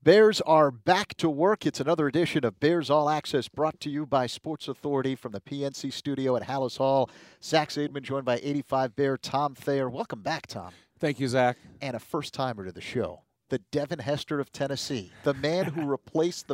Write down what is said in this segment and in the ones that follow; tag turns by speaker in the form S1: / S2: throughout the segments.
S1: Bears are back to work. It's another edition of Bears All Access brought to you by Sports Authority from the PNC studio at Hallis Hall. Zach Zaidman joined by 85 Bear Tom Thayer. Welcome back, Tom.
S2: Thank you, Zach.
S1: And a first-timer to the show, the Devin Hester of Tennessee, the man who replaced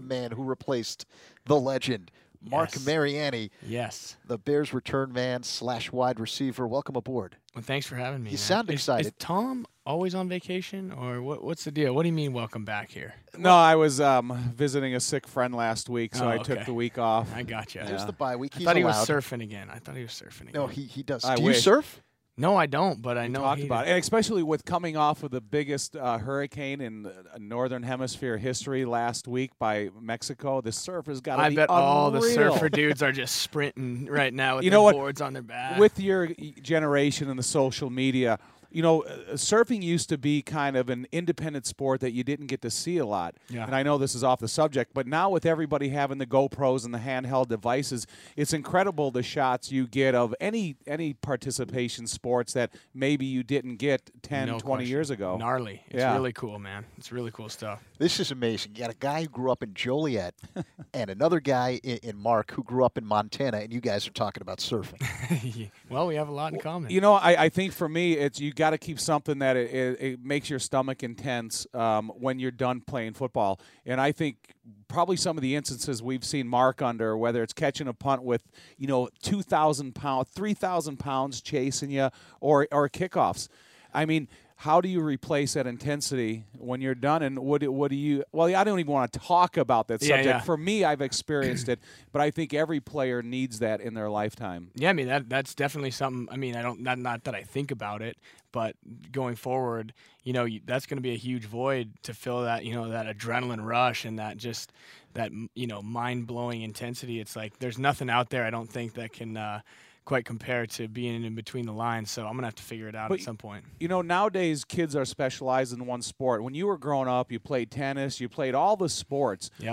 S1: the legend, Mark Mariani.
S3: Yes.
S1: The Bears return man / wide receiver. Welcome aboard.
S3: Well, thanks for having me.
S1: You sound excited.
S3: Is Tom always on vacation, or what's the deal? What do you mean welcome back here?
S2: No, I was visiting a sick friend last week, so I
S3: okay.
S2: took the week off.
S3: I gotcha.
S1: There's the bye week.
S3: I thought he was surfing again.
S1: No, he does.
S2: I
S1: Do
S2: wish.
S1: you surf?
S3: No, I don't, but I know
S2: Talked
S3: he
S2: about it, and especially with coming off of the biggest hurricane in northern hemisphere history last week by Mexico. The surf has got to be
S3: I bet all the
S2: unreal.
S3: surfer dudes are just sprinting right now with
S2: You
S3: their
S2: know what?
S3: boards on their back.
S2: With your generation and the social media, surfing used to be kind of an independent sport that you didn't get to see a lot.
S3: Yeah.
S2: And I know this is off the subject, but now with everybody having the GoPros and the handheld devices, it's incredible the shots you get of any participation sports that maybe you didn't get 10,
S3: No
S2: 20
S3: question.
S2: years ago.
S3: Gnarly. It's
S2: Yeah.
S3: really cool, man. It's really cool stuff.
S1: This is amazing. You got a guy who grew up in Joliet and another guy in Mark who grew up in Montana, and you guys are talking about surfing.
S3: Well, we have a lot in common.
S2: I think for me, it's you got to keep something that it makes your stomach intense when you're done playing football. And I think probably some of the instances we've seen Mark under, whether it's catching a punt with 2,000 pounds, 3,000 pounds chasing you, or kickoffs. I mean, how do you replace that intensity when you're done? And what do you? Well, I don't even want to talk about that subject.
S3: Yeah.
S2: For me, I've experienced it, but I think every player needs that in their lifetime.
S3: Yeah, I mean that's definitely something. I mean, I don't not that I think about it, but going forward, that's going to be a huge void to fill that that adrenaline rush and that just that mind blowing intensity. It's like there's nothing out there I don't think that can quite compare to being in between the lines. So I'm gonna have to figure it out at some point.
S2: Nowadays kids are specialized in one sport. When you were growing up, you played tennis, you played all the sports.
S3: Yep.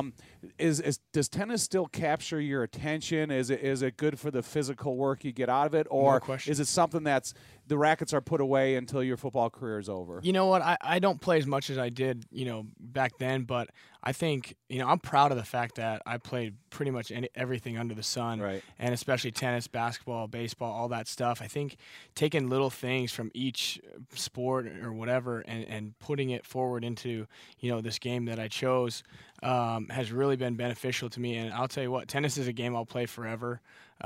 S2: Does tennis still capture your attention? Is it good for the physical work you get out of it, or is it something that's the rackets are put away until your football career is over?
S3: You know what? I don't play as much as I did, back then, but I think, I'm proud of the fact that I played pretty much everything under the sun,
S2: right.
S3: And especially tennis, basketball, baseball, all that stuff. I think taking little things from each sport or whatever and putting it forward into, this game that I chose has really been beneficial to me. And I'll tell you what, tennis is a game I'll play forever.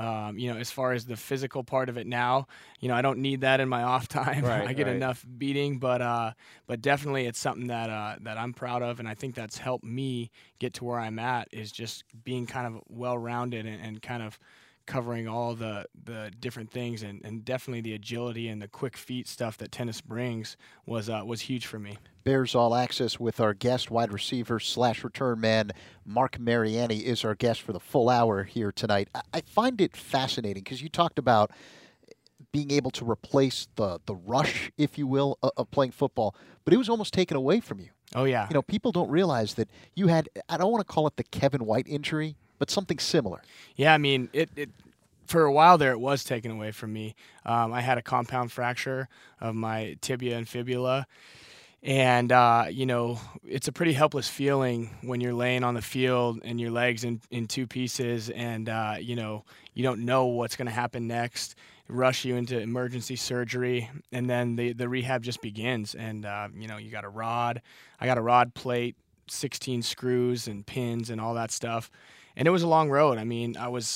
S3: As far as the physical part of it now, I don't need that in my off time.
S2: Right,
S3: I get
S2: right.
S3: enough beating, but definitely it's something that I'm proud of, and I think that's helped me get to where I'm at, is just being kind of well-rounded and kind of covering all the different things, and definitely the agility and the quick feet stuff that tennis brings was huge for me.
S1: Bears All Access with our guest, wide receiver / return man, Mark Mariani, is our guest for the full hour here tonight. I find it fascinating because you talked about being able to replace the rush, if you will, of playing football, but it was almost taken away from you.
S3: Oh, yeah.
S1: People don't realize that you had, I don't want to call it the Kevin White injury, but something similar.
S3: Yeah, I mean, it for a while there, it was taken away from me. I had a compound fracture of my tibia and fibula. And, it's a pretty helpless feeling when you're laying on the field and your leg's in two pieces and, you don't know what's going to happen next, rush you into emergency surgery, and then the rehab just begins. And, you got a rod. I got a rod plate, 16 screws and pins and all that stuff. And it was a long road. I mean,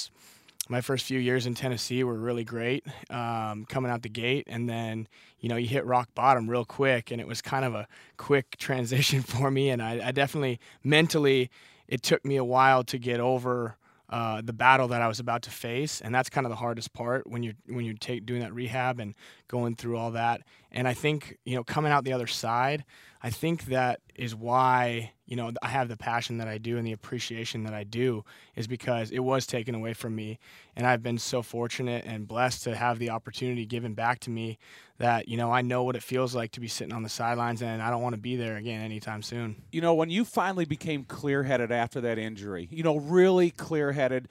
S3: my first few years in Tennessee were really great coming out the gate, and then you hit rock bottom real quick, and it was kind of a quick transition for me, and I definitely mentally it took me a while to get over the battle that I was about to face, and that's kind of the hardest part when you're doing that rehab and going through all that. And I think coming out the other side, I think that is why I have the passion that I do and the appreciation that I do, is because it was taken away from me, and I've been so fortunate and blessed to have the opportunity given back to me that I know what it feels like to be sitting on the sidelines, and I don't want to be there again anytime soon.
S2: When you finally became clear-headed after that injury, really clear-headed,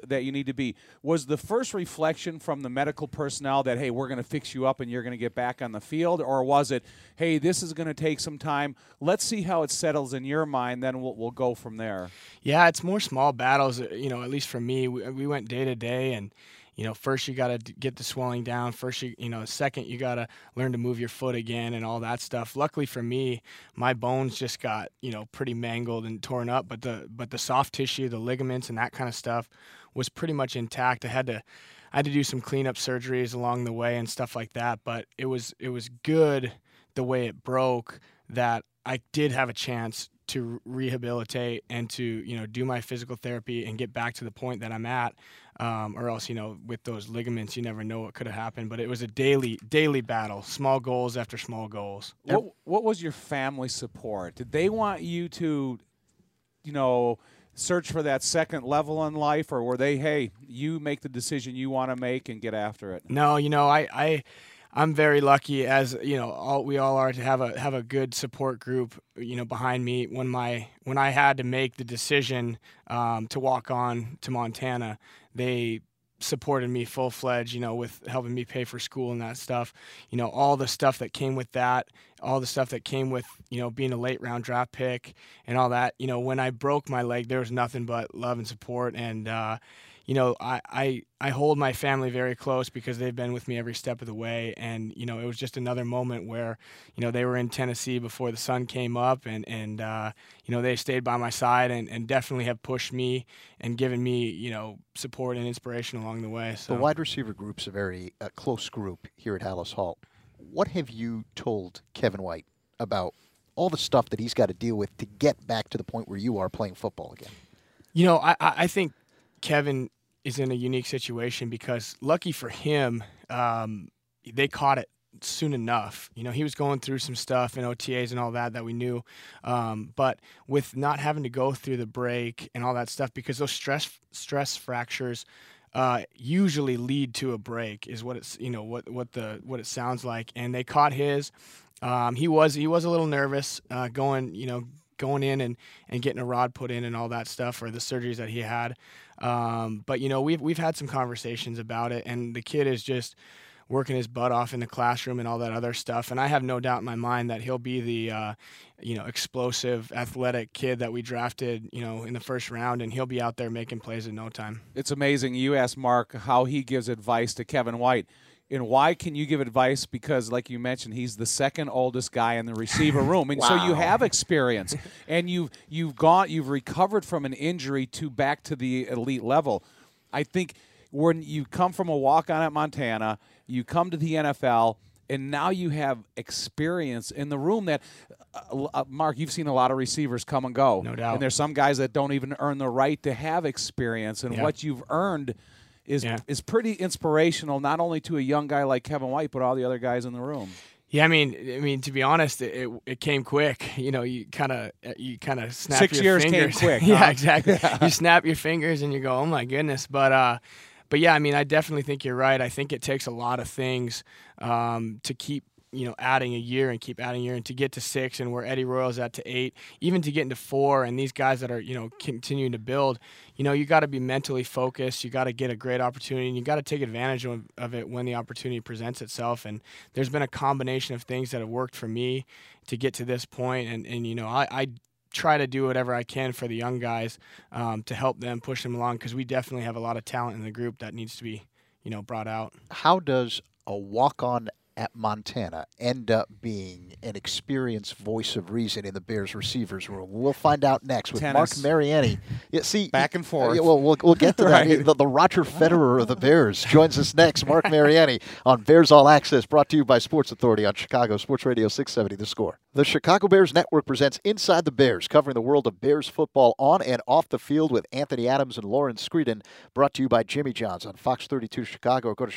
S2: that you need to be. Was the first reflection from the medical personnel that, hey, we're going to fix you up and you're going to get back on the field? Or was it, hey, this is going to take some time. Let's see how it settles in your mind, then we'll go from there.
S3: Yeah, it's more small battles, at least for me. We went day to day, and first you got to get the swelling down. First, second you got to learn to move your foot again and all that stuff. Luckily for me, my bones just got, pretty mangled and torn up, but the soft tissue, the ligaments and that kind of stuff was pretty much intact. I had to do some cleanup surgeries along the way and stuff like that, but it was good the way it broke that I did have a chance to rehabilitate and to do my physical therapy and get back to the point that I'm at, or else with those ligaments you never know what could have happened. But it was a daily battle, small goals after small goals.
S2: What was your family support? Did they want you to search for that second level in life, or were they, hey, you make the decision you want to make and get after it?
S3: No, I'm very lucky, as we all are, to have a good support group, behind me. When I had to make the decision to walk on to Montana, they supported me full-fledged, with helping me pay for school and that stuff. All the stuff that came with that, all the stuff that came with, being a late-round draft pick and all that. When I broke my leg, there was nothing but love and support, and I hold my family very close because they've been with me every step of the way. And, it was just another moment where, they were in Tennessee before the sun came up, and they stayed by my side and definitely have pushed me and given me, support and inspiration along the way. So
S1: the wide receiver group's a very close group here at Halas Hall. What have you told Kevin White about all the stuff that he's got to deal with to get back to the point where you are playing football again?
S3: I think Kevin is in a unique situation because, lucky for him, they caught it soon enough. He was going through some stuff in OTAs and all that we knew, but with not having to go through the break and all that stuff, because those stress fractures usually lead to a break, is what it's what it sounds like. And they caught his. He was a little nervous going in and getting a rod put in and all that stuff, or the surgeries that he had. But we've had some conversations about it, and the kid is just working his butt off in the classroom and all that other stuff. And I have no doubt in my mind that he'll be the explosive, athletic kid that we drafted in the first round, and he'll be out there making plays in no time.
S2: It's amazing. You asked Mark how he gives advice to Kevin White. And why can you give advice? Because, like you mentioned, he's the second oldest guy in the receiver room, and so you have experience, and you've recovered from an injury back to the elite level. I think when you come from a walk-on at Montana, you come to the NFL, and now you have experience in the room that, Mark, you've seen a lot of receivers come and go.
S3: No doubt.
S2: And there's some guys that don't even earn the right to have experience, and what you've earned is pretty inspirational, not only to a young guy like Kevin White, but all the other guys in the room.
S3: Yeah, I mean, to be honest, it came quick. You kind of snap
S2: 6
S3: your
S2: years
S3: fingers.
S2: came quick.
S3: Yeah, exactly. You snap your fingers and you go, oh my goodness. But yeah, I mean, I definitely think you're right. I think it takes a lot of things to keep adding a year and keep adding a year, and to get to 6, and where Eddie Royal's at to 8, even to get into 4, and these guys that are continuing to build. You got to be mentally focused. You got to get a great opportunity, and you got to take advantage of it when the opportunity presents itself. And there's been a combination of things that have worked for me to get to this point, and I try to do whatever I can for the young guys to help them, push them along, because we definitely have a lot of talent in the group that needs to be brought out.
S1: How does a walk-on at Montana end up being an experienced voice of reason in the Bears receivers room? We'll find out next with Mark Mariani. Yeah, see,
S2: back and forth.
S1: We'll get to that.
S2: Right.
S1: The Roger Federer of the Bears joins us next. Mark Mariani on Bears All Access, brought to you by Sports Authority on Chicago Sports Radio 670 The Score. The Chicago Bears Network presents Inside the Bears, covering the world of Bears football on and off the field with Anthony Adams and Lauren Screeden, brought to you by Jimmy John's on Fox 32 Chicago. Go to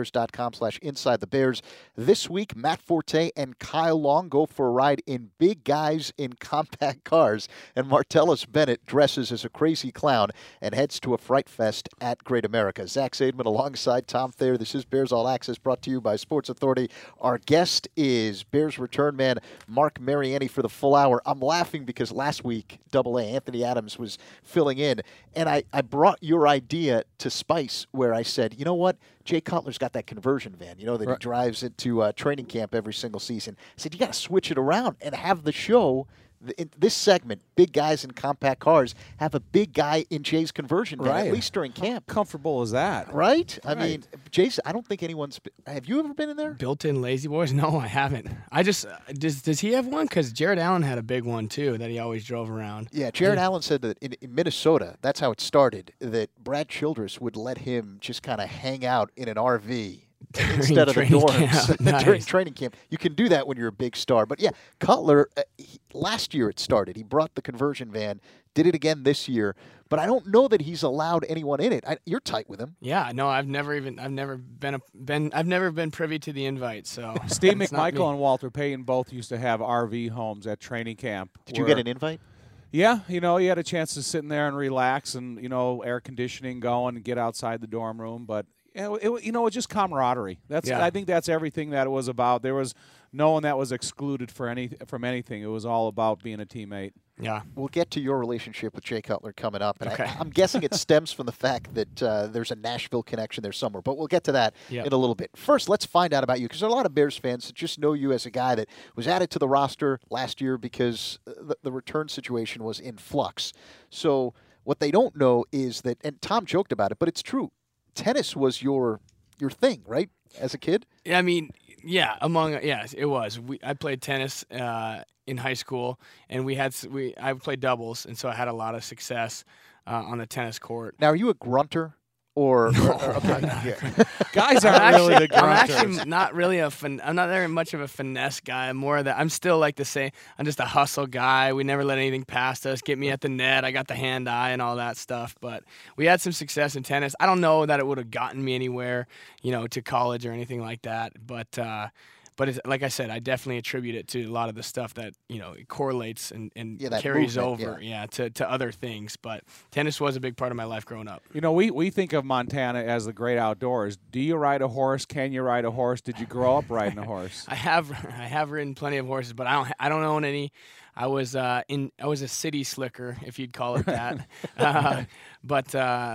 S1: chicagobears.com/InsideTheBears. This week, Matt Forte and Kyle Long go for a ride in big guys in compact cars, and Martellus Bennett dresses as a crazy clown and heads to a fright fest at Great America. Zach Zaidman alongside Tom Thayer. This is Bears All Access, brought to you by Sports Authority. Our guest is Bears return man Mark Mariani for the full hour. I'm laughing because last week, Double A, Anthony Adams was filling in, and I brought your idea to Spice where I said, you know what? Jay Cutler's got that conversion van, that he drives into training camp every single season. I said, you got to switch it around and have the show. In this segment, big guys in compact cars, have a big guy in Jay's conversion van, at least during camp.
S2: How comfortable is that?
S1: Right? I mean, Jay's, I don't think anyone's – have you ever been in there?
S3: Built-in Lazy Boys? No, I haven't. I just does he have one? Because Jared Allen had a big one, too, that he always drove around.
S1: Yeah, Jared Allen said that in Minnesota, that's how it started, that Brad Childress would let him just kind of hang out in an RV instead of the dorms during training camp. You can do that when you're a big star. But, yeah, Cutler, last year it started. He brought the conversion van, did it again this year. But I don't know that he's allowed anyone in it. You're tight with him.
S3: Yeah, no, I've never been privy to the invite. So
S2: Steve McMichael and Walter Payton both used to have RV homes at training camp.
S1: Did you get an invite?
S2: Yeah, you had a chance to sit in there and relax and, air conditioning going and get outside the dorm room. But it's just camaraderie. I think that's everything that it was about. There was no one that was excluded from anything. It was all about being a teammate.
S3: Yeah.
S1: We'll get to your relationship with Jay Cutler coming up. And I'm guessing it stems from the fact that there's a Nashville connection there somewhere. But we'll get to that in a little bit. First, let's find out about you, because there are a lot of Bears fans that just know you as a guy that was added to the roster last year because the return situation was in flux. So what they don't know is that, and Tom joked about it, but it's true, tennis was your thing, right, as a kid?
S3: I mean, yes, it was. I played tennis in high school, and I played doubles, and so I had a lot of success on the tennis court.
S1: Now, are you a grunter?
S2: Guys aren't really the grunters.
S3: I'm actually not really I'm not very much of a finesse guy. I'm more of that. I'm still like the same. I'm just a hustle guy. We never let anything past us. Get me at the net. I got the hand-eye and all that stuff. But we had some success in tennis. I don't know that it would have gotten me anywhere, to college or anything like that. But it's, like I said, I definitely attribute it to a lot of the stuff that, it correlates and carries over to other things. But tennis was a big part of my life growing up.
S2: We think of Montana as the great outdoors. Do you ride a horse? Can you ride a horse? Did you grow up riding a horse?
S3: I have ridden plenty of horses, but I don't own any. I was a city slicker, if you'd call it that. But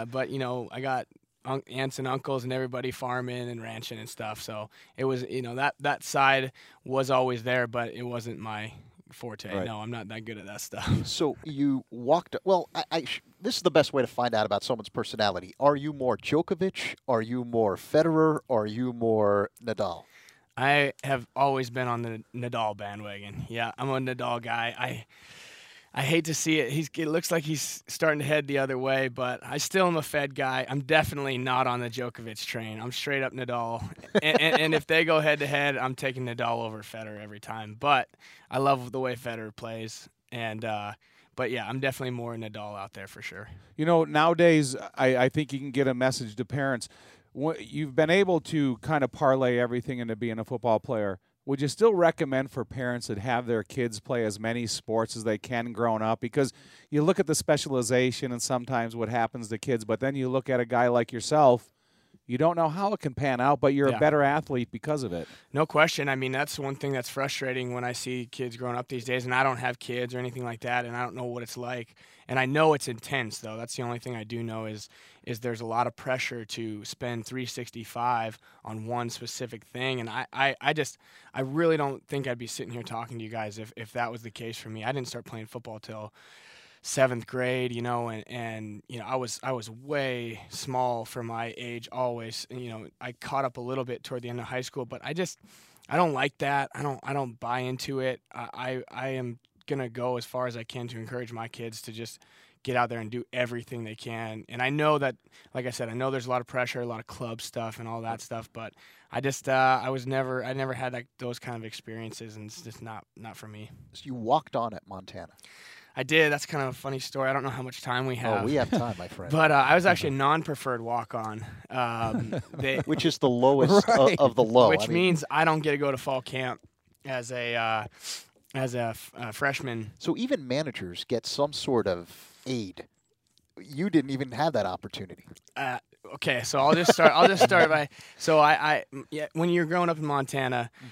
S3: I got aunts and uncles and everybody farming and ranching and stuff. So it was, that side was always there, but it wasn't my forte. Right. No, I'm not that good at that stuff.
S1: So you walked. Well, this is the best way to find out about someone's personality. Are you more Djokovic? Are you more Federer? Are you more Nadal?
S3: I have always been on the Nadal bandwagon. Yeah, I'm a Nadal guy. I hate to see it. It looks like he's starting to head the other way, but I still am a Fed guy. I'm definitely not on the Djokovic train. I'm straight up Nadal. and if they go head-to-head, I'm taking Nadal over Federer every time. But I love the way Federer plays. But, yeah, I'm definitely more Nadal out there for sure.
S2: Nowadays, I think you can get a message to parents. You've been able to kind of parlay everything into being a football player. Would you still recommend for parents that have their kids play as many sports as they can growing up? Because you look at the specialization and sometimes what happens to kids, but then you look at a guy like yourself, you don't know how it can pan out, but you're a better athlete because of it.
S3: No question. I mean, that's one thing that's frustrating when I see kids growing up these days, and I don't have kids or anything like that, and I don't know what it's like. And I know it's intense, though. That's the only thing I do know is there's a lot of pressure to spend 365 on one specific thing. And I really don't think I'd be sitting here talking to you guys if that was the case for me. I didn't start playing football till 7th grade, and I was way small for my age always. I caught up a little bit toward the end of high school, but I don't like that. I don't buy into it. I am gonna go as far as I can to encourage my kids to just get out there and do everything they can. And I know that, like I said, there's a lot of pressure, a lot of club stuff and all that stuff, but I never had those kind of experiences, and it's just not for me.
S1: So you walked on at Montana.
S3: I did. That's kind of a funny story. I don't know how much time we have.
S1: Oh, we have time, my friend.
S3: But I was actually a non-preferred walk-on.
S1: Which is the lowest of the low.
S3: Which means I don't get to go to fall camp as a freshman.
S1: So even managers get some sort of aid. You didn't even have that opportunity.
S3: Okay, so I'll just start by. So when you're growing up in Montana,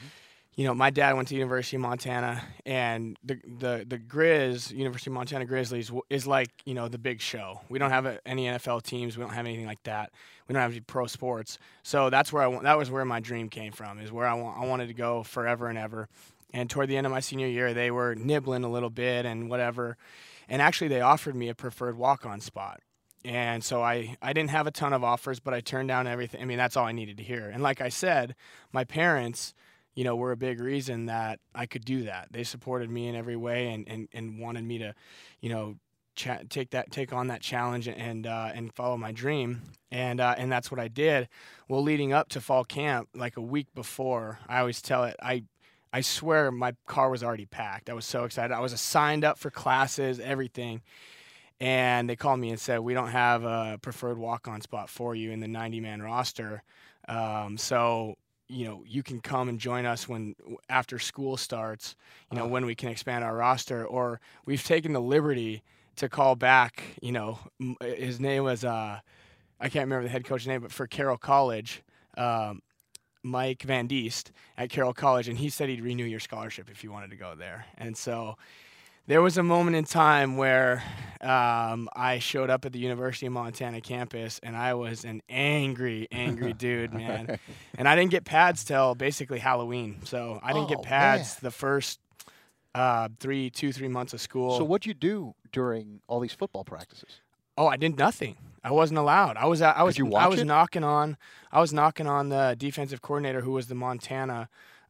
S3: my dad went to University of Montana, and the Grizz, University of Montana Grizzlies, is like, the big show. We don't have any NFL teams. We don't have anything like that. We don't have any pro sports. So that's where that was where my dream came from, is where I wanted to go forever and ever. And toward the end of my senior year, they were nibbling a little bit and whatever. And actually, they offered me a preferred walk-on spot. And so I didn't have a ton of offers, but I turned down everything. I mean, that's all I needed to hear. And like I said, my parents, were a big reason that I could do that. They supported me in every way and wanted me to, take on that challenge and follow my dream. And that's what I did. Well, leading up to fall camp, like a week before, I always tell it, I swear my car was already packed. I was so excited. I was signed up for classes, everything. And they called me and said, we don't have a preferred walk-on spot for you in the 90-man roster. So, you can come and join us after school starts, when we can expand our roster. Or we've taken the liberty to call back, his name was, I can't remember the head coach's name, but for Carroll College, Mike Van Diest at Carroll College, and he said he'd renew your scholarship if you wanted to go there. And so there was a moment in time where I showed up at the University of Montana campus, and I was an angry dude, man. And I didn't get pads till basically Halloween. So I didn't get pads the first 3 months of school.
S1: So what'd you do during all these football practices?
S3: Oh, I did nothing. I wasn't allowed. I was knocking on the defensive coordinator, who was the Montana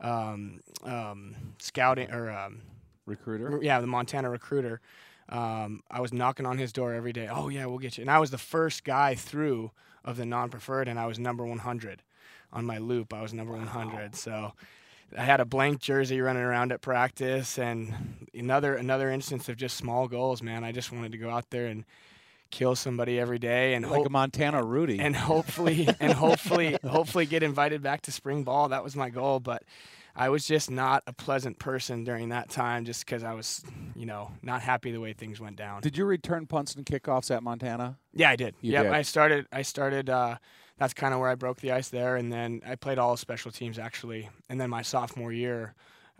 S3: scouting or
S2: recruiter.
S3: Yeah, the Montana recruiter. I was knocking on his door every day. Oh yeah, we'll get you. And I was the first guy through of the non-preferred, and I was number 100 on my loop. I was number 100. So I had a blank jersey running around at practice, and another instance of just small goals, man. I just wanted to go out there and kill somebody every day, and
S2: like a Montana Rudy,
S3: and hopefully get invited back to spring ball. That was my goal, but I was just not a pleasant person during that time, just because I was, not happy the way things went down.
S2: Did you return punts and kickoffs at Montana?
S3: Yeah, I did.
S2: Yeah,
S3: I started. That's kind of where I broke the ice there, and then I played all special teams actually. And then my sophomore year,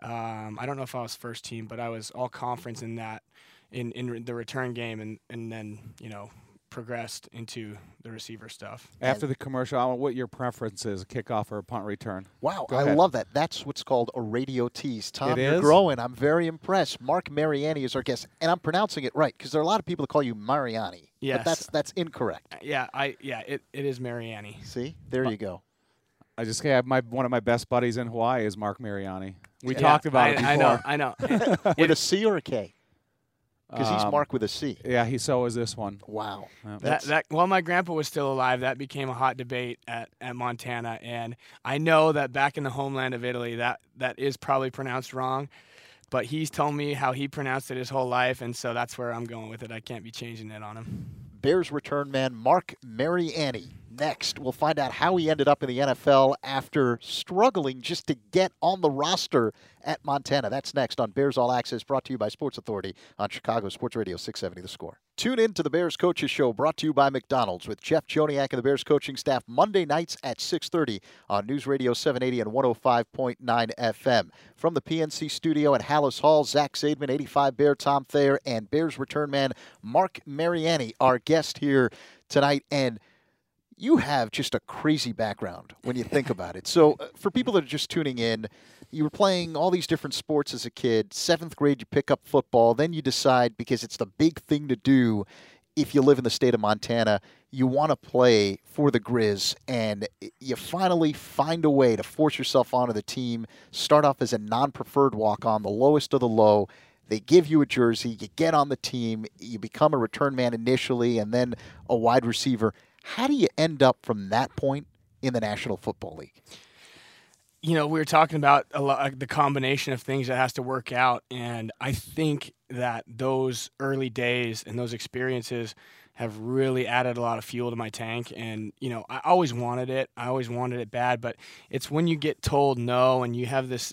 S3: I don't know if I was first team, but I was all conference in that. In the return game, and then progressed into the receiver stuff.
S2: After the commercial, what your preference is, a kickoff or a punt return?
S1: Wow, I love that. That's what's called a radio tease. Tom,
S2: you're
S1: is growing. I'm very impressed. Mark Mariani is our guest, and I'm pronouncing it right because there are a lot of people that call you Mariani.
S3: Yes,
S1: but that's incorrect.
S3: It is Mariani.
S1: See, there you go.
S2: I just have one of my best buddies in Hawaii is Mark Mariani. We talked about it before.
S3: I know.
S1: With a C or a K? Because he's Mark with a C.
S2: Yeah, so is this one.
S1: Wow.
S3: While my grandpa was still alive, that became a hot debate at Montana. And I know that back in the homeland of Italy, that is probably pronounced wrong. But he's told me how he pronounced it his whole life, and so that's where I'm going with it. I can't be changing it on him.
S1: Bears return man Mark Mariani. Next, we'll find out how he ended up in the NFL after struggling just to get on the roster at Montana. That's next on Bears All Access, brought to you by Sports Authority on Chicago Sports Radio 670 The Score. Tune in to the Bears Coaches Show, brought to you by McDonald's, with Jeff Joniak and the Bears coaching staff Monday nights at 6:30 on News Radio 780 and 105.9 FM. From the PNC studio at Hallis Hall, Zach Zaidman, 85 Bear Tom Thayer, and Bears return man Mark Mariani, our guest here tonight. And you have just a crazy background when you think about it. So for people that are just tuning in, you were playing all these different sports as a kid. 7th grade, you pick up football. Then you decide, because it's the big thing to do if you live in the state of Montana, you want to play for the Grizz. And you finally find a way to force yourself onto the team, start off as a non-preferred walk-on, the lowest of the low. They give you a jersey, you get on the team, you become a return man initially, and then a wide receiver. How do you end up from that point in the National Football League?
S3: We were talking about the combination of things that has to work out, and I think that those early days and those experiences have really added a lot of fuel to my tank. And, I always wanted it. I always wanted it bad, but it's when you get told no and you have this,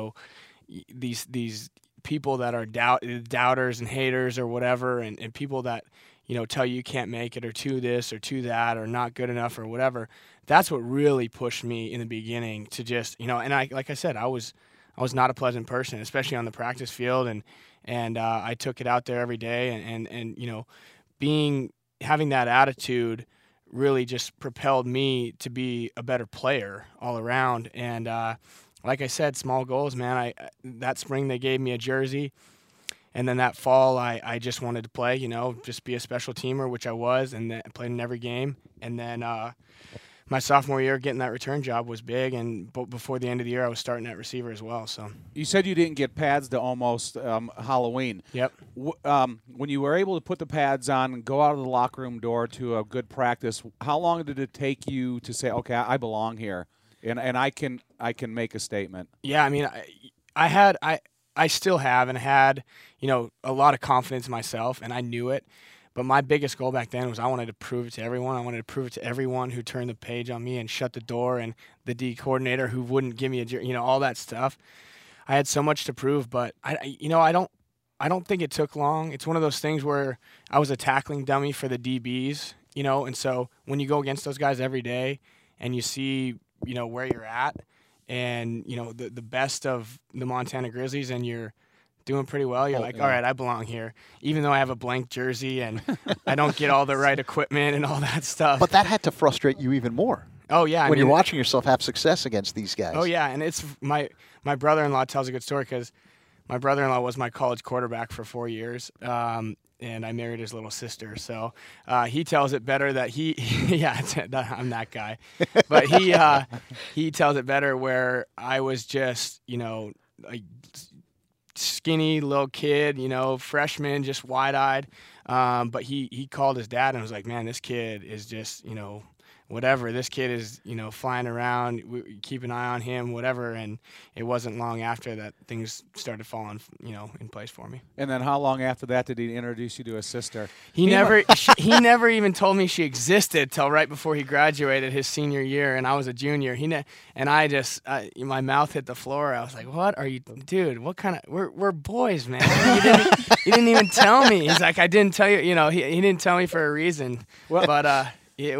S3: these people that are doubters and haters or whatever, and people that tell you can't make it, or to this or to that, or not good enough or whatever. That's what really pushed me in the beginning to just, and like I said, I was not a pleasant person, especially on the practice field, and I took it out there every day, and you know, having that attitude really just propelled me to be a better player all around. And like I said, small goals, man. That spring they gave me a jersey, and then that fall I just wanted to play, you know, just be a special teamer, which I was, and then played in every game. And then my sophomore year, getting that return job was big, and before the end of the year, I was starting at receiver as well. So
S2: You said you didn't get pads to almost Halloween.
S3: Yep.
S2: When you were able to put the pads on and go out of the locker room door to a good practice, how long did it take you to say, okay, I belong here, and I can make a statement?
S3: Yeah, I mean, I still have and had, you know, a lot of confidence in myself, and I knew it. But my biggest goal back then was I wanted to prove it to everyone. I wanted to prove it to everyone who turned the page on me and shut the door, and the D coordinator who wouldn't give me you know, all that stuff. I had so much to prove, but I don't think it took long. It's one of those things where I was a tackling dummy for the DBs, you know, and so when you go against those guys every day and you see, you know, where you're at, and you know the best of the Montana Grizzlies, and you're doing pretty well, you're like, all right, I belong here, even though I have a blank jersey and I don't get all the right equipment and all that stuff.
S1: But that had to frustrate you even more.
S3: Oh yeah,
S1: when you're watching yourself have success against these guys.
S3: Oh yeah, and it's my brother-in-law tells a good story, because my brother-in-law was my college quarterback for 4 years, and I married his little sister. So he tells it better that I'm that guy, but he tells it better where I was just, you know, like skinny little kid, you know, freshman, just wide-eyed. But he called his dad and was like, man, this kid is just, you know, whatever. This kid is, you know, flying around. We keep an eye on him, whatever. And it wasn't long after that things started falling, you know, in place for me.
S2: And then how long after that did he introduce you to his sister?
S3: He never even told me she existed till right before he graduated his senior year, and I was a junior. My mouth hit the floor. I was like, "What are you, dude? What kind of? We're boys, man. You didn't even tell me." He's like, "I didn't tell you. You know, he didn't tell me for a reason." Well, but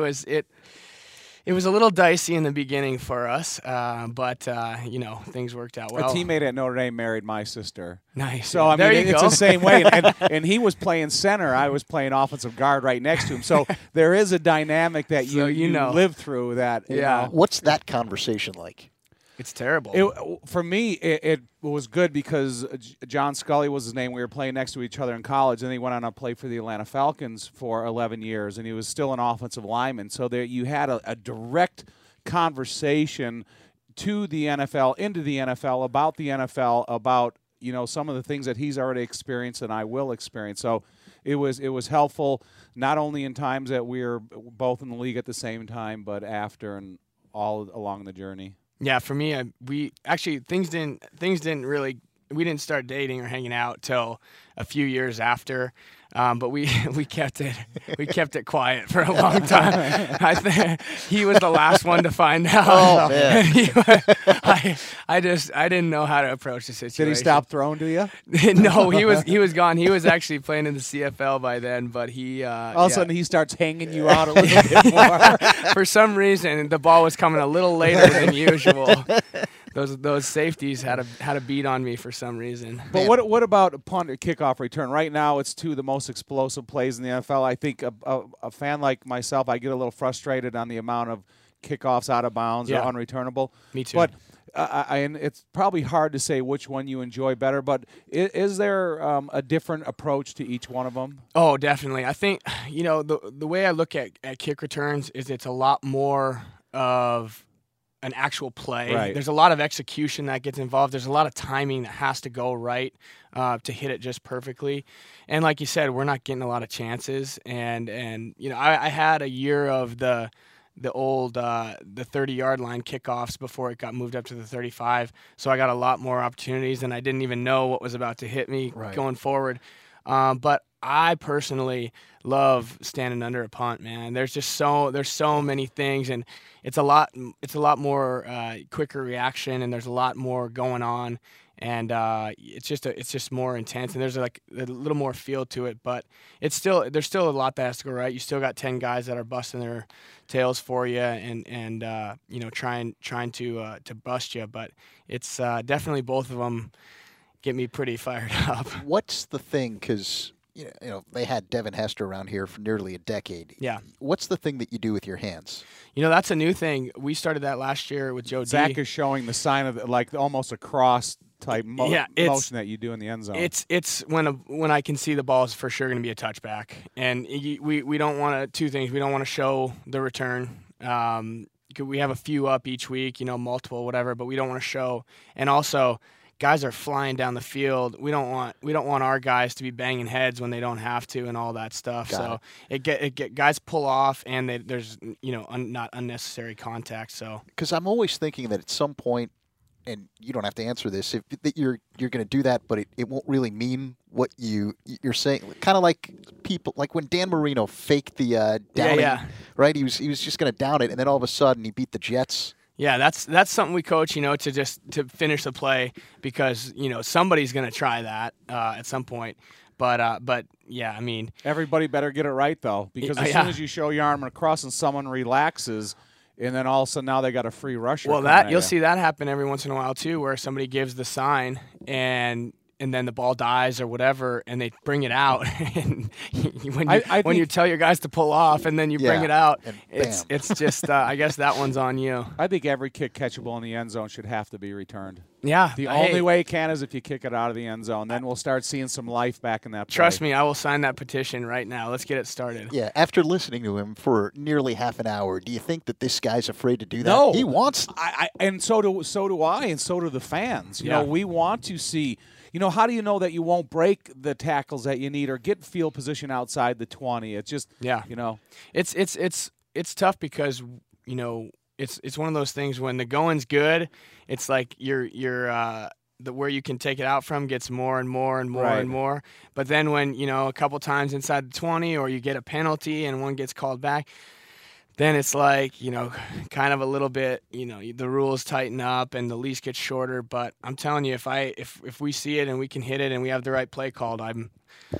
S3: it was a little dicey in the beginning for us, but you know, things worked out well.
S2: A teammate at Notre Dame married my sister.
S3: Nice.
S2: So I mean, it's the same way. And he was playing center. I was playing offensive guard right next to him. So there is a dynamic that you live through. That you know.
S1: What's that conversation like?
S3: It's terrible.
S2: For me, it was good because John Scully was his name. We were playing next to each other in college, and he went on to play for the Atlanta Falcons for 11 years, and he was still an offensive lineman. So there you had a direct conversation to the NFL, into the NFL, about you know, some of the things that he's already experienced and I will experience. So it was helpful, not only in times that we were both in the league at the same time, but after and all along the journey.
S3: Yeah, for me, things didn't really. We didn't start dating or hanging out till a few years after, but we kept it quiet for a long time. I think he was the last one to find out.
S1: Oh man!
S3: I didn't know how to approach the situation.
S2: Did he stop throwing to you?
S3: No, he was gone. He was actually playing in the CFL by then, but he
S2: all of a sudden he starts hanging you out a little bit more.
S3: For some reason, the ball was coming a little later than usual. Those safeties had a beat on me for some reason.
S2: But what about punt or kickoff return? Right now, it's two of the most explosive plays in the NFL. I think a fan like myself, I get a little frustrated on the amount of kickoffs out of bounds or unreturnable.
S3: Me too.
S2: But and it's probably hard to say which one you enjoy better. But is there a different approach to each one of them?
S3: Oh, definitely. I think, you know, the way I look at kick returns is it's a lot more of an actual play.
S2: Right.
S3: There's a lot of execution that gets involved. There's a lot of timing that has to go right to hit it just perfectly. And like you said, we're not getting a lot of chances. And you know, I had a year of the old the 30-yard line kickoffs before it got moved up to the 35. So I got a lot more opportunities, and I didn't even know what was about to hit me going forward. But I personally love standing under a punt, man. There's so many things, and it's a lot more quicker reaction, and there's a lot more going on. and it's just more intense, and there's like a little more feel to it. But there's still a lot that has to go right. You still got 10 guys that are busting their tails for you, and trying to bust you. But it's definitely both of them get me pretty fired up.
S1: What's the thing? Because they had Devin Hester around here for nearly a decade.
S3: Yeah.
S1: What's the thing that you do with your hands?
S3: That's a new thing. We started that last year with Joe
S2: Zach
S3: D.
S2: is showing the sign of like almost a cross type motion that you do in the end zone.
S3: It's when I can see the ball is for sure going to be a touchback, and we don't want two things. We don't want to show the return. We have a few up each week, multiple, whatever, but we don't want to show. And also, guys are flying down the field. We don't want our guys to be banging heads when they don't have to and all that stuff. So it guys pull off, and there's not unnecessary contact. So
S1: because I'm always thinking that at some point, and you don't have to answer this, that you're going to do that, but it won't really mean what you're saying. Kind of like people, like when Dan Marino faked the downing, right? He was just going to down it, and then all of a sudden he beat the Jets.
S3: Yeah, that's something we coach, to finish the play, because somebody's going to try that at some point. But yeah, I mean,
S2: everybody better get it right though, because as soon as you show your arm across and someone relaxes, and then all of a sudden now they got a free rusher.
S3: Well, you'll see that happen every once in a while too, where somebody gives the sign and then the ball dies or whatever, and they bring it out. And when you tell your guys to pull off, and then you bring it out, it's just I guess that one's on you.
S2: I think every kick catchable in the end zone should have to be returned.
S3: Yeah,
S2: the only way it can is if you kick it out of the end zone. Then we'll start seeing some life back in that play.
S3: Trust me, I will sign that petition right now. Let's get it started.
S1: Yeah, after listening to him for nearly half an hour, do you think that this guy's afraid to do that?
S2: No,
S1: he wants.
S2: And so do I, and so do the fans. You know, we want to see. How do you know that you won't break the tackles that you need or get field position outside the 20? It's just,
S3: It's tough because, it's one of those things when the going's good, it's like where you can take it out from gets more and more and more and more. But then when, a couple times inside the 20 or you get a penalty and one gets called back, then it's like, kind of a little bit, the rules tighten up and the leash gets shorter. But I'm telling you, if we see it and we can hit it and we have the right play called, I'm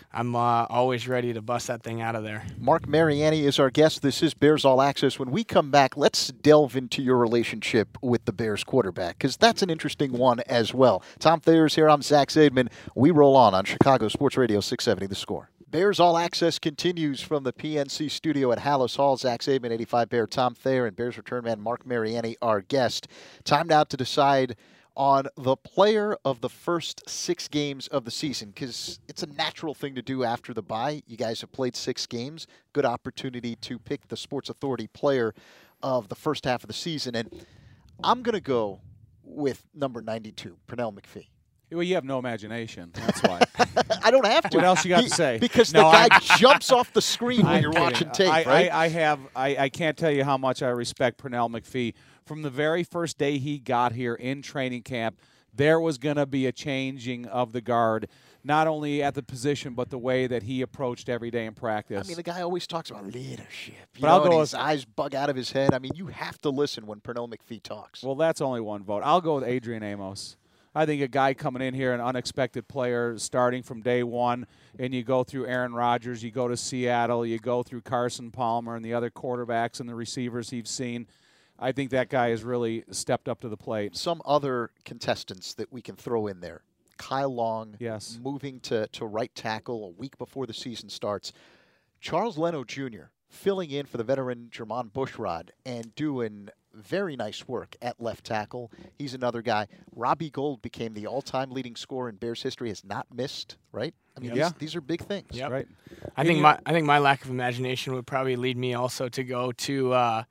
S3: always ready to bust that thing out of there.
S1: Mark Mariani is our guest. This is Bears All Access. When we come back, let's delve into your relationship with the Bears quarterback, because that's an interesting one as well. Tom Thayer's here. I'm Zach Zaidman. We roll on Chicago Sports Radio 670 The Score. Bears All Access continues from the PNC studio at Hallis Hall. Zach Zaidman, 85 Bear, Tom Thayer, and Bears return man Mark Mariani, our guest. Time now to decide on the player of the first 6 games of the season, because it's a natural thing to do after the bye. You guys have played 6 games. Good opportunity to pick the Sports Authority player of the first half of the season. And I'm going to go with number 92, Pernell McPhee.
S2: Well, you have no imagination. That's why.
S1: I don't have to.
S2: What else you got to say?
S1: Because the guy jumps off the screen when you're watching tape, right?
S2: I can't tell you how much I respect Pernell McPhee. From the very first day he got here in training camp, there was going to be a changing of the guard, not only at the position, but the way that he approached every day in practice.
S1: I mean, the guy always talks about leadership. His eyes bug out of his head. I mean, you have to listen when Pernell McPhee talks.
S2: Well, that's only one vote. I'll go with Adrian Amos. I think a guy coming in here, an unexpected player, starting from day one, and you go through Aaron Rodgers, you go to Seattle, you go through Carson Palmer and the other quarterbacks and the receivers he's seen. I think that guy has really stepped up to the plate.
S1: Some other contestants that we can throw in there. Kyle Long, moving to right tackle a week before the season starts. Charles Leno Jr. filling in for the veteran Jermon Bushrod and doing very nice work at left tackle. He's another guy. Robbie Gould became the all-time leading scorer in Bears history, has not missed, right? I mean, these are big things.
S3: Yep.
S2: Right.
S3: I think my lack of imagination would probably lead me also to go to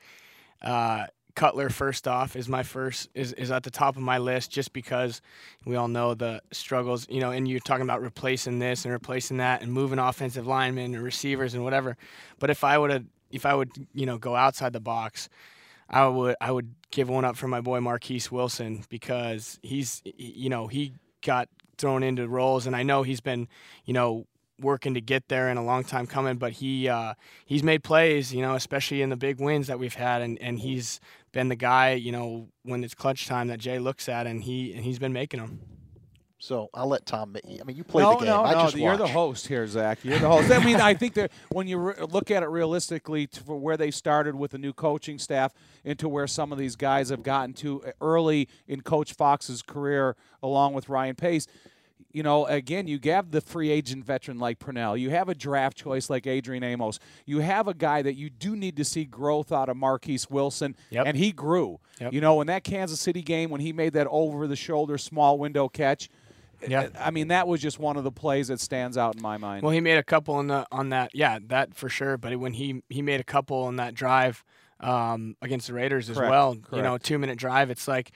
S3: Cutler first off is at the top of my list, just because we all know the struggles, and you're talking about replacing this and replacing that and moving offensive linemen and receivers and whatever. But if I would go outside the box, I would give one up for my boy Marquise Wilson, because he got thrown into roles, and I know he's been, working to get there and a long time coming, but he's made plays, especially in the big wins that we've had, and he's been the guy, when it's clutch time that Jay looks at, and he's been making them.
S1: So I'll let Tom. I mean, you played
S2: No,
S1: the game.
S2: no,
S1: I
S2: no.
S1: just
S2: You're the
S1: watch.
S2: host here, Zach. You're the host. I mean, I think that when you look at it realistically, for where they started with the new coaching staff into where some of these guys have gotten to early in Coach Fox's career, along with Ryan Pace. You know, again, you have the free agent veteran like Purnell. You have a draft choice like Adrian Amos. You have a guy that you do need to see growth out of Marquise Wilson, and he grew.
S3: Yep.
S2: You know, in that Kansas City game when he made that over-the-shoulder small window catch, I mean, that was just one of the plays that stands out in my mind.
S3: Well, he made a couple on that, that for sure. But when he made a couple on that drive against the Raiders as well, you know, 2-minute drive. It's like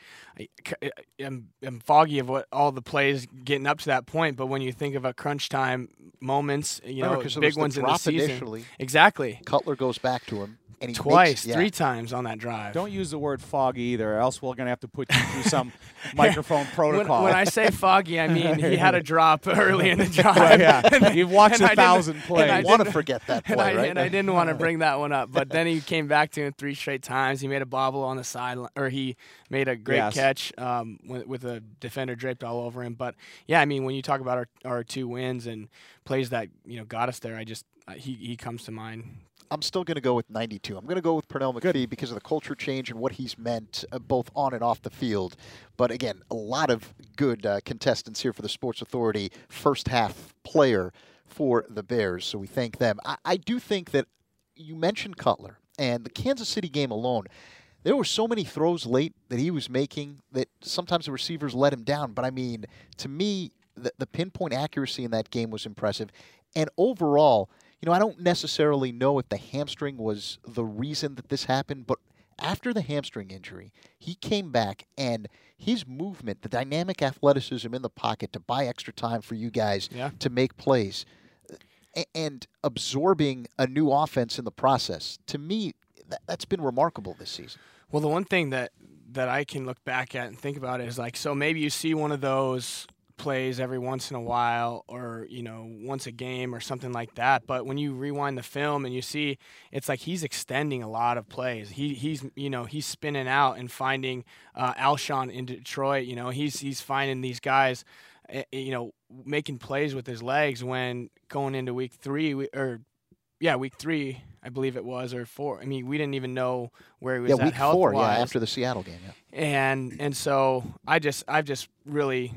S3: I'm foggy of what all the plays getting up to that point. But when you think of a crunch time moments, you know, big ones in the season,
S1: initially,
S3: exactly.
S1: Cutler goes back to him. And he
S3: twice,
S1: makes,
S3: 3 times on that drive.
S2: Don't use the word foggy either, or else we're going to have to put you through some microphone protocol.
S3: When I say foggy, I mean he had a drop early in the drive.
S2: You've watched 1,000 plays.
S1: I want to forget that play, right?
S3: And I didn't want to bring that one up. But then he came back to it 3 straight times. He made a bobble on the sideline, or he made a great catch with a defender draped all over him. But, yeah, I mean, when you talk about our 2 wins and plays that, you know, got us there, he comes to mind.
S1: I'm still going to go with 92. I'm going to go with Pernell McPhee because of the culture change and what he's meant both on and off the field. But again, a lot of good contestants here for the Sports Authority first half player for the Bears. So we thank them. I do think that you mentioned Cutler and the Kansas City game alone. There were so many throws late that he was making that sometimes the receivers let him down. But I mean, to me, the pinpoint accuracy in that game was impressive. And overall, you know, I don't necessarily know if the hamstring was the reason that this happened, but after the hamstring injury, he came back and his movement, the dynamic athleticism in the pocket to buy extra time for you guys to make plays and absorbing a new offense in the process, to me, that's been remarkable this season.
S3: Well, the one thing that I can look back at and think about is like, so maybe you see one of those plays every once in a while, or you know, once a game or something like that, but when you rewind the film and you see, it's like he's extending a lot of plays. He's you know, he's spinning out and finding Alshon in Detroit. You know, he's finding these guys, you know, making plays with his legs when going into week 3 week 3 I believe it was, or 4. I mean, we didn't even know where he was at
S1: week
S3: health-wise.
S1: 4, after the Seattle game,
S3: And so I've just really,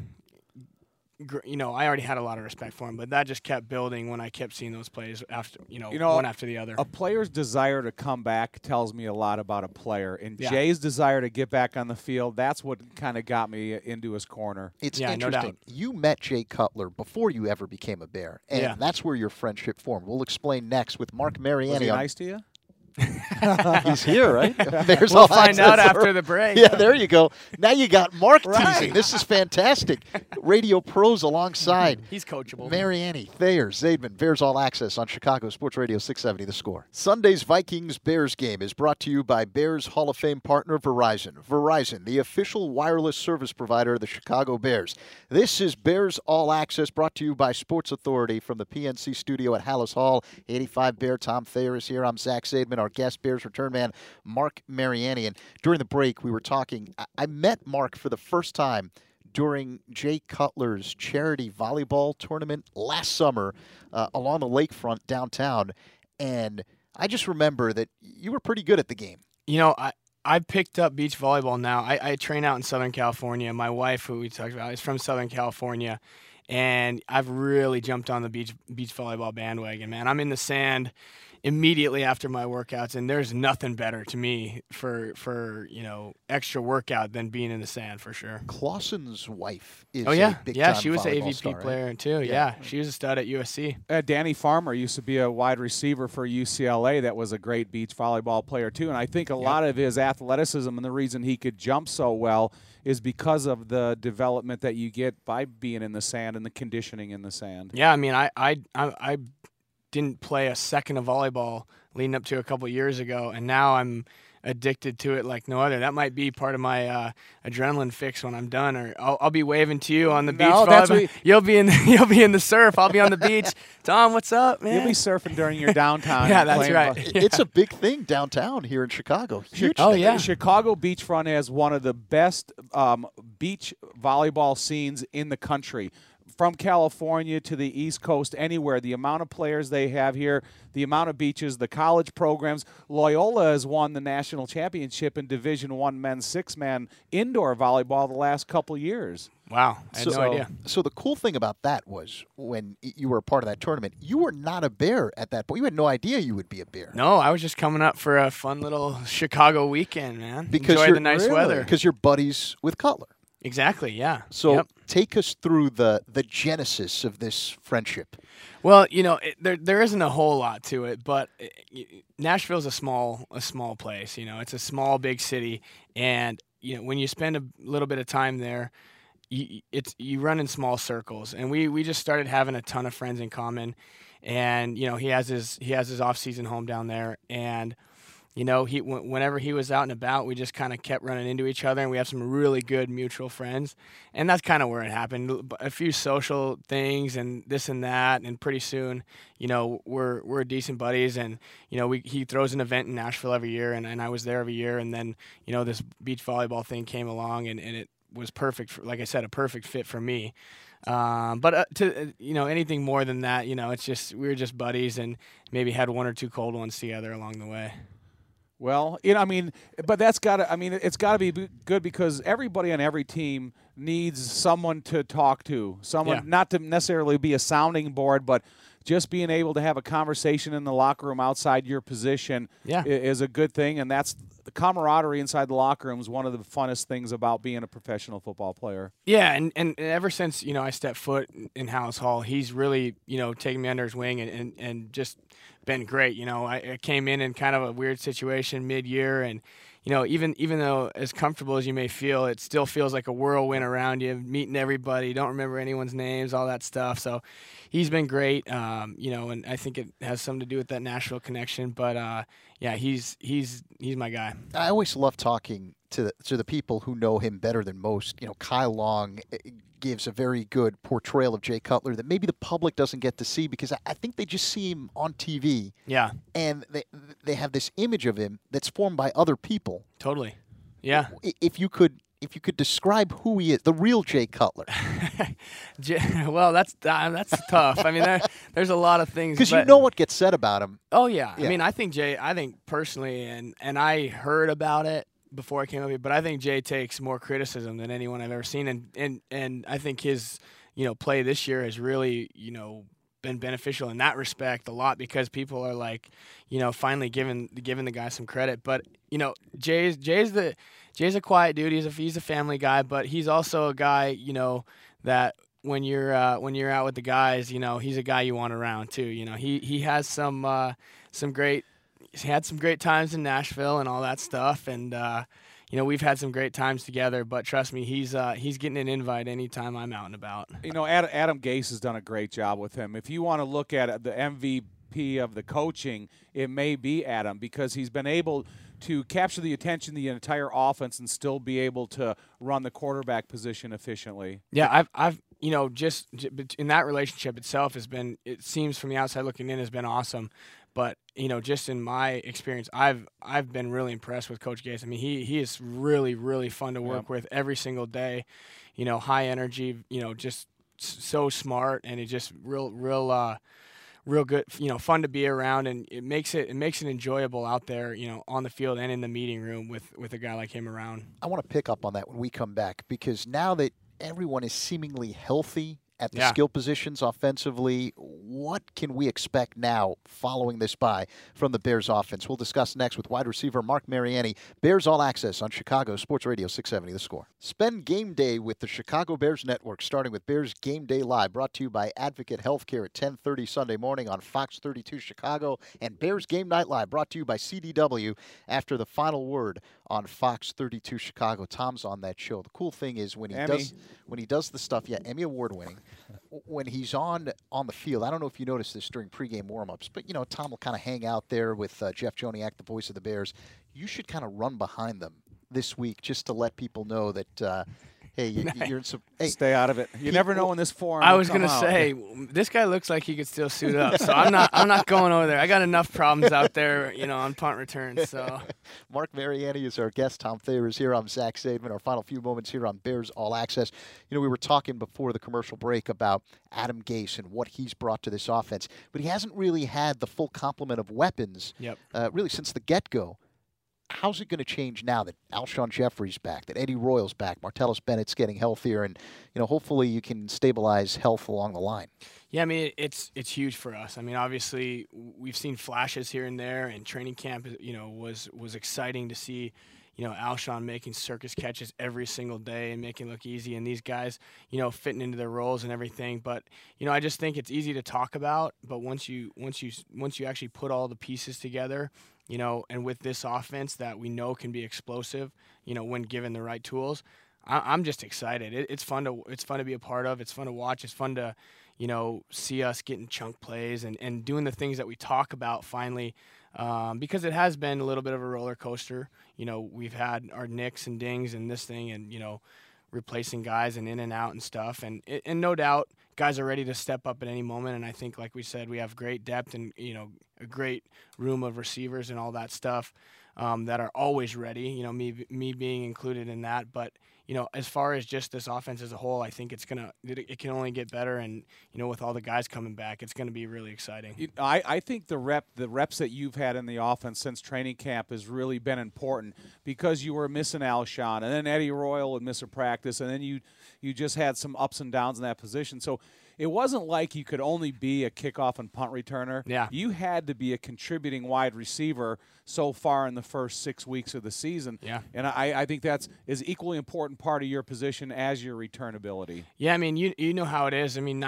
S3: you know, I already had a lot of respect for him, but that just kept building when I kept seeing those plays after, you know, one after the other.
S2: A player's desire to come back tells me a lot about a player, and Jay's desire to get back on the field, that's what kind of got me into his corner.
S1: It's interesting. No doubt. You met Jay Cutler before you ever became a Bear, and that's where your friendship formed. We'll explain next with Mark Mariani.
S2: Was he nice to you?
S1: He's here, right?
S3: We'll find out after the break.
S1: Yeah, there you go. Now you got Mark teasing. This is fantastic. Radio pros alongside.
S3: He's coachable.
S1: Mariani, Thayer, Zaidman, Bears All Access on Chicago Sports Radio 670 The Score. Sunday's Vikings-Bears game is brought to you by Bears Hall of Fame partner Verizon. Verizon, the official wireless service provider of the Chicago Bears. This is Bears All Access, brought to you by Sports Authority from the PNC studio at Hallis Hall. 85 Bear Tom Thayer is here. I'm Zach Zaidman. Our guest, Bears return man, Mark Mariani. And during the break, we were talking. I met Mark for the first time during Jay Cutler's charity volleyball tournament last summer along the lakefront downtown. And I just remember that you were pretty good at the game.
S3: You know, I picked up beach volleyball now. I train out in Southern California. My wife, who we talked about, is from Southern California. And I've really jumped on the beach volleyball bandwagon, man. I'm in the sand immediately after my workouts, and there's nothing better to me for you know, extra workout than being in the sand, for sure.
S1: Clausen's wife is
S3: a
S1: big-time
S3: she was an AVP
S1: star,
S3: player
S1: right?
S3: too. Yeah, she was a stud at USC.
S2: Danny Farmer used to be a wide receiver for UCLA that was a great beach volleyball player too, and I think a lot of his athleticism and the reason he could jump so well is because of the development that you get by being in the sand and the conditioning in the sand.
S3: Yeah, I mean, I didn't play a second of volleyball leading up to a couple years ago, and now I'm addicted to it like no other. That might be part of my adrenaline fix when I'm done, or I'll be waving to you on the beach. You'll be in the surf. I'll be on the beach. Tom, what's up, man?
S2: You'll be surfing during your downtown.
S3: Yeah, that's right.
S1: It's a big thing downtown here in Chicago. Huge
S3: Oh
S1: thing.
S3: yeah.
S2: Chicago beachfront has one of the best beach volleyball scenes in the country. From California to the East Coast, anywhere, the amount of players they have here, the amount of beaches, the college programs. Loyola has won the national championship in Division I men's six-man indoor volleyball the last couple years.
S3: Wow, I had no idea.
S1: So the cool thing about that was when you were a part of that tournament, you were not a Bear at that point. You had no idea you would be a Bear.
S3: No, I was just coming up for a fun little Chicago weekend, man.
S1: Because
S3: enjoy the nice weather.
S1: Because you're buddies with Cutler.
S3: Exactly, yeah.
S1: So take us through the genesis of this friendship.
S3: Well, there isn't a whole lot to it, but Nashville's a small place. It's a small, big city, and when you spend a little bit of time there, you run in small circles. And we just started having a ton of friends in common, and he has his off-season home down there, and whenever he was out and about, we just kind of kept running into each other, and we have some really good mutual friends. And that's kind of where it happened. A few social things and this and that, and pretty soon, we're decent buddies. And he throws an event in Nashville every year, and I was there every year. And then this beach volleyball thing came along, and it was perfect. Like I said, a perfect fit for me. But to anything more than that, it's just we were just buddies, and maybe had one or two cold ones together along the way.
S2: Well, but it's got to be good because everybody on every team needs someone to talk to, not to necessarily be a sounding board, but just being able to have a conversation in the locker room outside your position is a good thing, and that's the camaraderie inside the locker room is one of the funnest things about being a professional football player.
S3: Yeah, and ever since I stepped foot in Halas Hall, he's really taken me under his wing and just been great. I came in kind of a weird situation mid-year, and even though as comfortable as you may feel, it still feels like a whirlwind around you, meeting everybody, don't remember anyone's names, all that stuff. So he's been great, and I think it has something to do with that Nashville connection. But he's my guy.
S1: I always love talking to the people who know him better than most. Kyle Long gives a very good portrayal of Jay Cutler that maybe the public doesn't get to see because I think they just see him on TV.
S3: Yeah.
S1: And they have this image of him that's formed by other people.
S3: Totally. Yeah.
S1: If you could describe who he is, the real Jay Cutler.
S3: Well, that's tough. I mean, there's a lot of things.
S1: Because you know what gets said about him.
S3: Oh, yeah. I mean, I think personally, and I heard about it before I came up here, but I think Jay takes more criticism than anyone I've ever seen, and I think his play this year has really been beneficial in that respect a lot because people are like finally giving the guy some credit. But Jay's a quiet dude. He's a family guy, but he's also a guy that when you're out with the guys, he's a guy you want around too. He has He had some great times in Nashville and all that stuff, and we've had some great times together. But trust me, he's getting an invite anytime I'm out and about.
S2: Adam Gase has done a great job with him. If you want to look at the MVP of the coaching, it may be Adam because he's been able to capture the attention of the entire offense and still be able to run the quarterback position efficiently.
S3: Yeah, I've just in that relationship itself it seems from the outside looking in has been awesome. But just in my experience, I've been really impressed with Coach Gase. I mean, he is really, really fun to work with every single day. High energy. Just so smart, and it just real good. Fun to be around, and it makes it enjoyable out there. On the field and in the meeting room with a guy like him around.
S1: I want to pick up on that when we come back because now that everyone is seemingly healthy at the skill positions offensively, what can we expect now following this bye from the Bears offense? We'll discuss next with wide receiver Mark Mariani. Bears All Access on Chicago Sports Radio 670 The Score. Spend game day with the Chicago Bears Network, starting with Bears Game Day Live, brought to you by Advocate Healthcare at 10:30 Sunday morning on Fox 32 Chicago, and Bears Game Night Live, brought to you by CDW after the final word on Fox 32 Chicago. Tom's on that show. The cool thing is when he does the stuff, yeah, Emmy Award winning. When he's on the field, I don't know if you noticed this during pregame warmups, but Tom will kind of hang out there with Jeff Joniak, the voice of the Bears. You should kind of run behind them this week just to let people know that. Hey, you're in some. Hey,
S2: stay out of it. You never know when this forum.
S3: I was gonna say this guy looks like he could still suit up, so I'm not going over there. I got enough problems out there, on punt returns. So,
S1: Mark Mariani is our guest. Tom Thayer is here. I'm Zach Zaidman. Our final few moments here on Bears All Access. We were talking before the commercial break about Adam Gase and what he's brought to this offense, but he hasn't really had the full complement of weapons.
S3: Yep.
S1: Really since the get-go. How's it going to change now that Alshon Jeffrey's back, that Eddie Royal's back, Martellus Bennett's getting healthier, and hopefully you can stabilize health along the line?
S3: Yeah, I mean it's huge for us. I mean, obviously we've seen flashes here and there, and training camp, was exciting to see. Alshon making circus catches every single day and making it look easy, and these guys, fitting into their roles and everything. But I just think it's easy to talk about, but once you actually put all the pieces together. And with this offense that we know can be explosive, when given the right tools, I'm just excited. It's fun to be a part of. It's fun to watch. It's fun to, see us getting chunk plays and doing the things that we talk about finally, because it has been a little bit of a roller coaster. We've had our nicks and dings and this thing and, replacing guys and in and out and stuff. And no doubt guys are ready to step up at any moment. And I think, like we said, we have great depth and, a great room of receivers and all that stuff that are always ready, me being included in that. But, as far as just this offense as a whole, I think it can only get better. And, with all the guys coming back, it's going to be really exciting.
S2: I think the reps that you've had in the offense since training camp has really been important because you were missing Alshon, and then Eddie Royal would miss a practice, and then you just had some ups and downs in that position. So it wasn't like you could only be a kickoff and punt returner.
S3: Yeah.
S2: You had to be a contributing wide receiver so far in the first 6 weeks of the season.
S3: Yeah.
S2: And I think that's is equally important part of your position as your returnability.
S3: Yeah, I mean, you know how it is. I mean,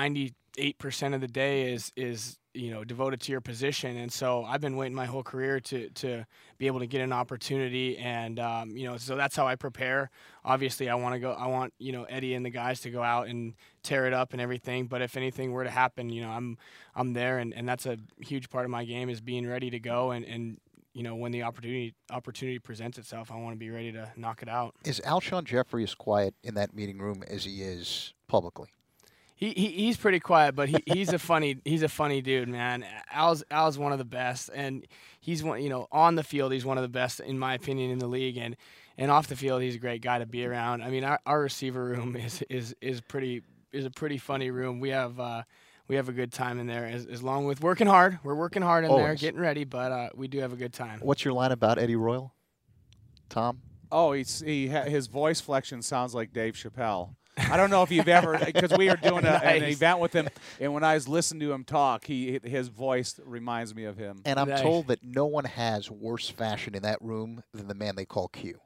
S3: 98% of the day is devoted to your position, and so I've been waiting my whole career to be able to get an opportunity, and so that's how I prepare. Obviously, I want Eddie and the guys to go out and tear it up and everything. But if anything were to happen, I'm there, and that's a huge part of my game is being ready to go and when the opportunity presents itself, I want to be ready to knock it out.
S1: Is Alshon Jeffrey as quiet in that meeting room as he is publicly?
S3: He's pretty quiet, but he's a funny dude, man. Al's one of the best, and he's one on the field he's one of the best in my opinion in the league, and off the field he's a great guy to be around. I mean our receiver room is a pretty funny room. We have a good time in there as long with working hard. We're working hard in there, getting ready, but we do have a good time.
S1: What's your line about Eddie Royal, Tom?
S2: Oh, his voice flexion sounds like Dave Chappelle. I don't know if you've ever, because we were doing an event with him, and when I was listening to him talk, his voice reminds me of him.
S1: And I'm told that no one has worse fashion in that room than the man they call Q.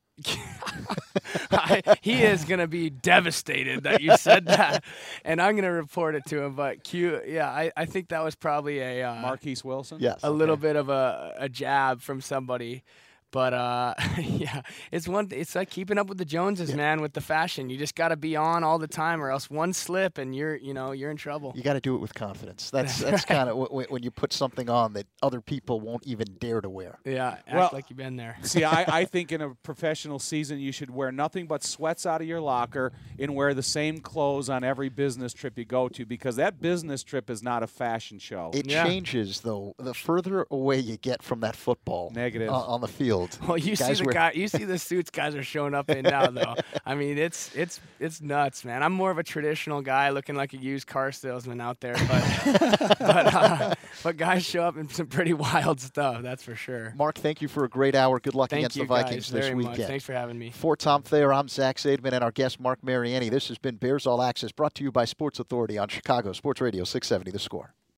S3: He is going to be devastated that you said that, and I'm going to report it to him. But Q, yeah, I think that was probably a
S2: Marquise Wilson?
S1: Yes.
S3: A little bit of a jab from somebody. But yeah, it's like keeping up with the Joneses, man, with the fashion. You just got to be on all the time, or else one slip and you're in trouble.
S1: You got to do it with confidence. That's kind of when you put something on that other people won't even dare to wear.
S3: Yeah, act like you've been there.
S2: See, I think in a professional season you should wear nothing but sweats out of your locker and wear the same clothes on every business trip you go to, because that business trip is not a fashion show.
S1: It changes though the further away you get from that football.
S2: Negative
S1: on the field.
S3: Well, you see the suits guys are showing up in now, though. I mean, it's nuts, man. I'm more of a traditional guy, looking like a used car salesman out there, but guys show up in some pretty wild stuff, that's for sure.
S1: Mark, thank you for a great hour. Good luck against the Vikings this weekend.
S3: Much. Thanks for having me.
S1: For Tom Thayer, I'm Zach Zaidman, and our guest Mark Mariani. This has been Bears All Access, brought to you by Sports Authority on Chicago Sports Radio 670 The Score.